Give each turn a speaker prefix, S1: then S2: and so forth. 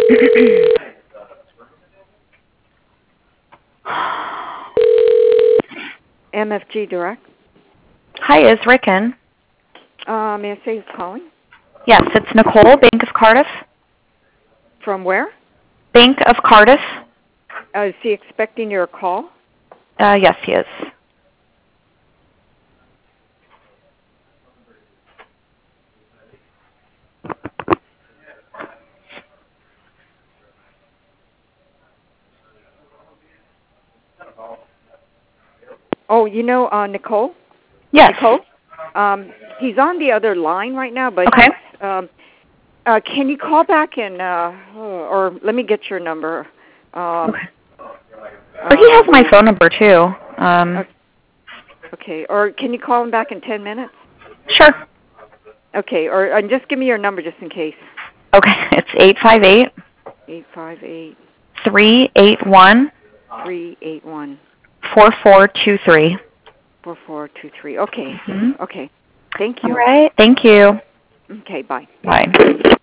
S1: MFG Direct.
S2: Hi, is Rick in?
S1: May I say who's calling?
S2: Yes, it's Nicole, Bank of Cardiff.
S1: From where?
S2: Bank of Cardiff.
S1: Is he expecting your call?
S2: Yes, he is.
S1: Oh, you know Nicole?
S2: Yes.
S1: Nicole? He's on the other line right now, but
S2: Okay.
S1: can you call back and, or let me get your number.
S2: Okay. Or he has my phone number too.
S1: Okay, or can you call him back in 10 minutes?
S2: Sure.
S1: Okay, or just give me your number just in case.
S2: Okay, it's 858
S1: 858
S2: 381
S1: 381
S2: 4423.
S1: 4423. Okay.
S2: Mm-hmm.
S1: Okay. Thank
S2: All
S1: you.
S2: right. Thank you.
S1: Okay, bye.
S2: Bye.